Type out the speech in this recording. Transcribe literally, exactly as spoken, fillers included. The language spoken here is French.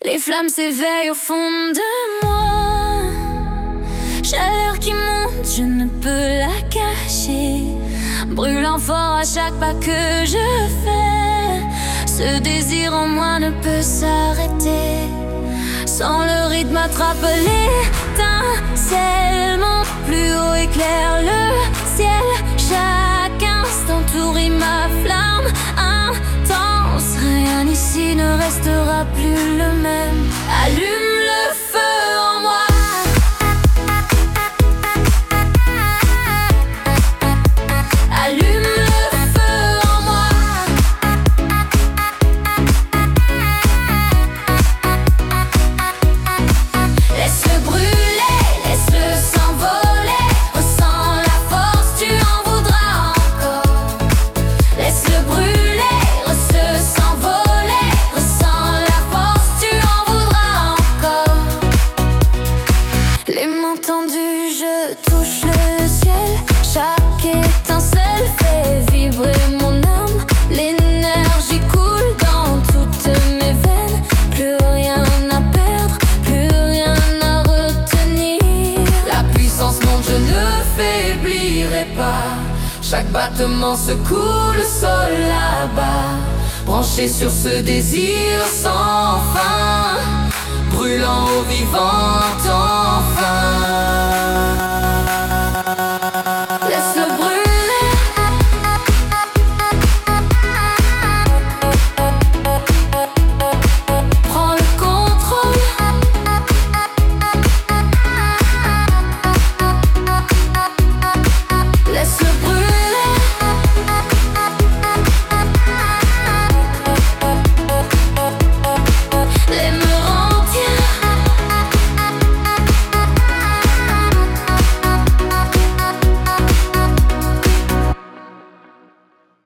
Les flammes s'éveillent au fond de moi. Chaleur qui monte, je ne peux la cacher. Brûlant fort à chaque pas que je fais. Ce désir en moi ne peut s'arrêter. Sans le rythme attrape l'étincelle. Monte plus haut, éclaire le ciel. Chaque instant tourit ma flamme intense. Rien ici ne restera plus le même. Allume le feu en moi. Allume le feu en moi. Laisse-le brûler, laisse-le s'envoler. Ressens la force, tu en voudras encore. Laisse-le brûler, laisse-le s'envoler. Ressens la force, tu en voudras encore. Les mains tendues, je touche le ciel. Chaque étincelle fait vibrer mon âme. L'énergie coule dans toutes mes veines. Plus rien à perdre, plus rien à retenir. La puissance monte, je ne faiblirai pas. Chaque battement secoue le sol là-bas. Branché sur ce désir sans fin, brûlant au vivant.